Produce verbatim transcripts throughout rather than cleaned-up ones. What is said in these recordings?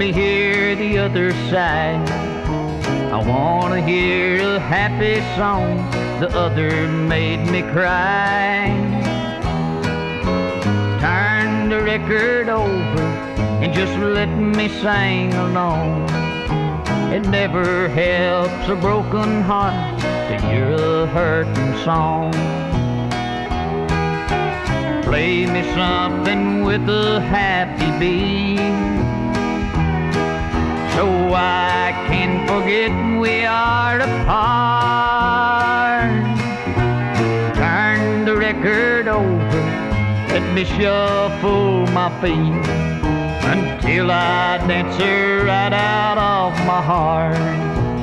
me hear the other side. I wanna hear a happy song, the other made me cry. Turn the record over and just let me sing along. It never helps a broken heart to hear a hurting song. Play me something with a happy beat, so I can forget we are apart. Turn the record over, let me shuffle my feet until I dance her right out of my heart.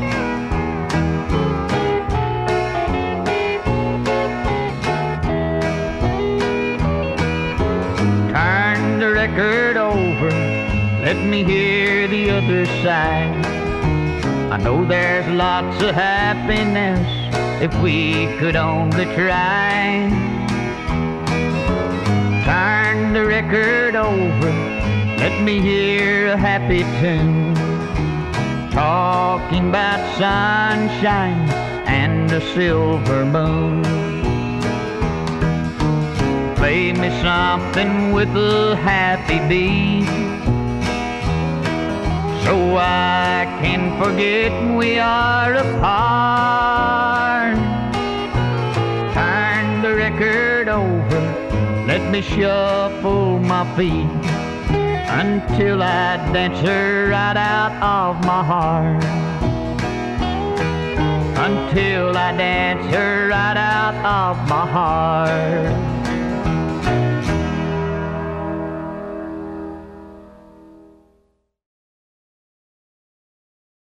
Turn the record over, let me hear the other side. I know there's lots of happiness if we could only try. Turn the record over, let me hear a happy tune, talking about sunshine and a silver moon. Play me something with a happy beat, so I can forget we are apart. Turn the record over, let me shuffle my feet until I dance her right out of my heart. Until I dance her right out of my heart.